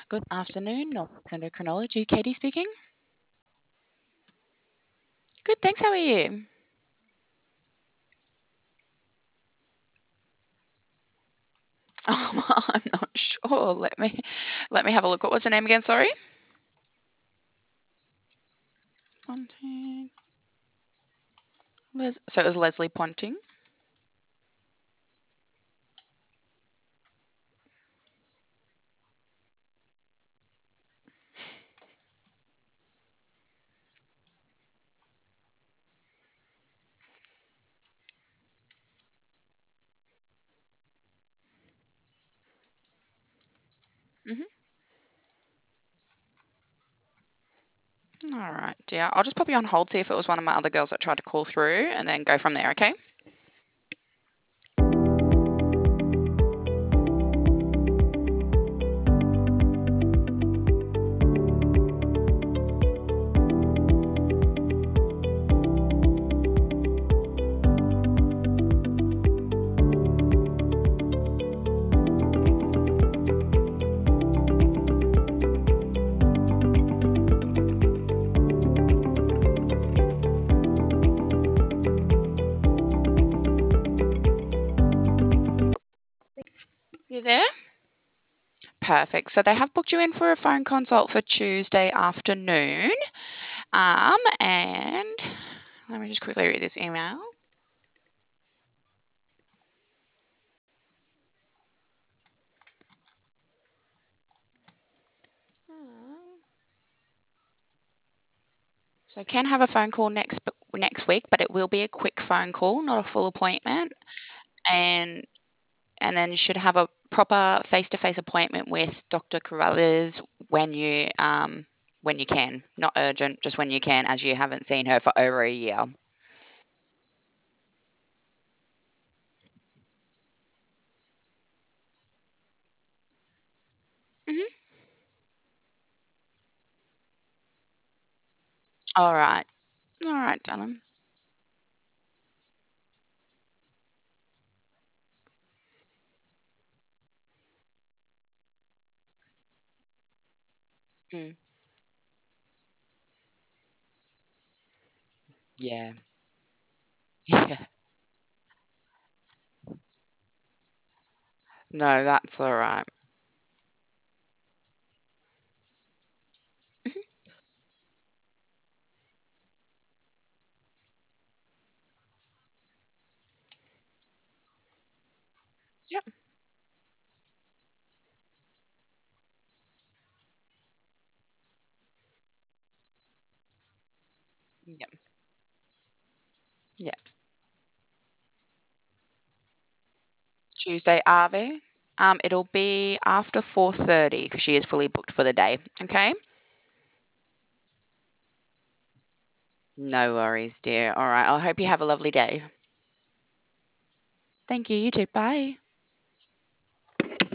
Good afternoon, Norfolk Endocrinology. Katie speaking. Good, thanks. How are you? I'm not sure. Let me have a look. What was her name again? Sorry. Ponting. So it was Leslie Ponting. Hmm. All right, dear. I'll just pop you on hold, see if it was one of my other girls that tried to call through, and then go from there. Okay. You there? Perfect. So they have booked you in for a phone consult for Tuesday afternoon. And let me just quickly read this email. So can have a phone call next week, but it will be a quick phone call, not a full appointment, and then you should have a proper face-to-face appointment with Dr. Carruthers when you can, not urgent, just when you can, as you haven't seen her for over a year. Hmm. All right, darling. Mm, yeah, yeah. No, that's all right. Mhm. Yep, yep, yep. Tuesday, Ave. It'll be after 4:30 because she is fully booked for the day. Okay. No worries, dear. All right. I hope you have a lovely day. Thank you. You too. Bye.